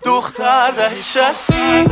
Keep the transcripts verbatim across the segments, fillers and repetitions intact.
دختر ده شستی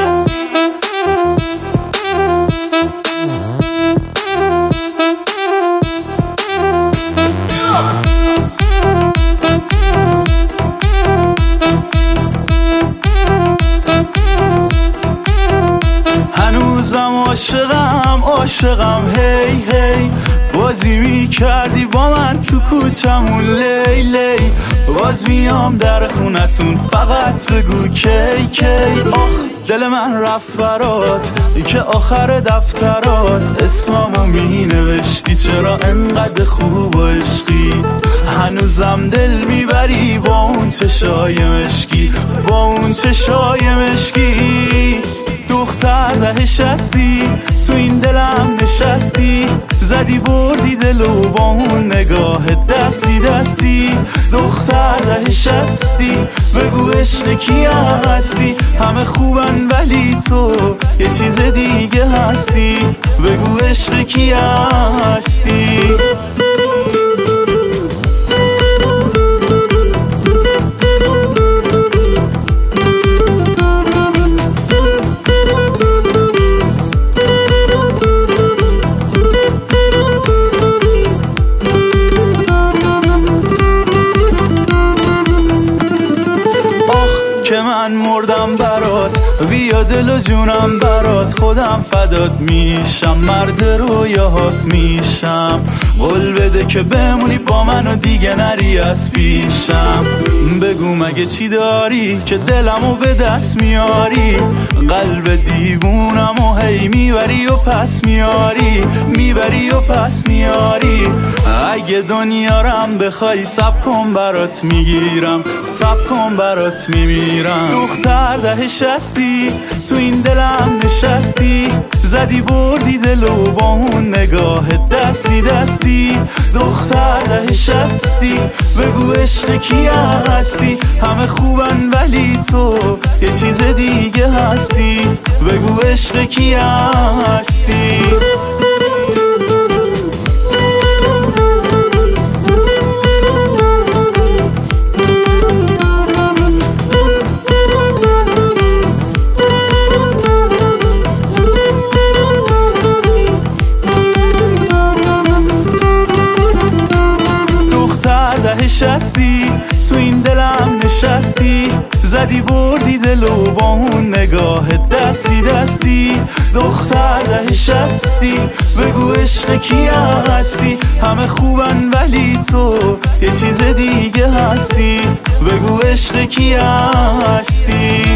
هنوزم عاشقم عاشقم هی هی بازی می کردی با من تو کوچمون لی لی باز میام در خونتون فقط بگو کی کی آخ دل من رفت برات که آخر دفترات اسممو می نوشتی چرا انقدر خوب و عشقی هنوزم دل میبری با اون چشای مشکی با اون چشای مشکی دختر ده شستی تو این دلم نشستی زدی بردی دلو با اون نگاه دستی دستی دختر ده شستی بگو عشق کی هستی همه خوبن ولی تو یه چیز دیگه هستی بگو عشق کی هستی که من مردم برات بیا دل و جونم برات خودم فدات میشم مرد رویاهات میشم قول بده که بمونی با من و دیگه نری از پیشم بگو مگه چی داری که دلمو به دست میاری قلب دیوونم و هی میبری و پس میاری میبری و پس میاری اگه دنیا رم بخوای سب کن برات میگیرم سب کن برات میمیرم دختر ده شستی تو این دلم نشستی زدی بردی دلو با اون نگاه دستی دستی دختر ده شستی بگو عشق کی هستی همه خوبن ولی تو یه چیز دیگه هستی بگو عشق کی هستی نشستی تو این دلم نشستی زدی بردی دلو با اون نگاه دستی دستی دختر ده شستی بگو عشق کی هستی همه خوبن ولی تو یه چیز دیگه هستی بگو عشق کی هستی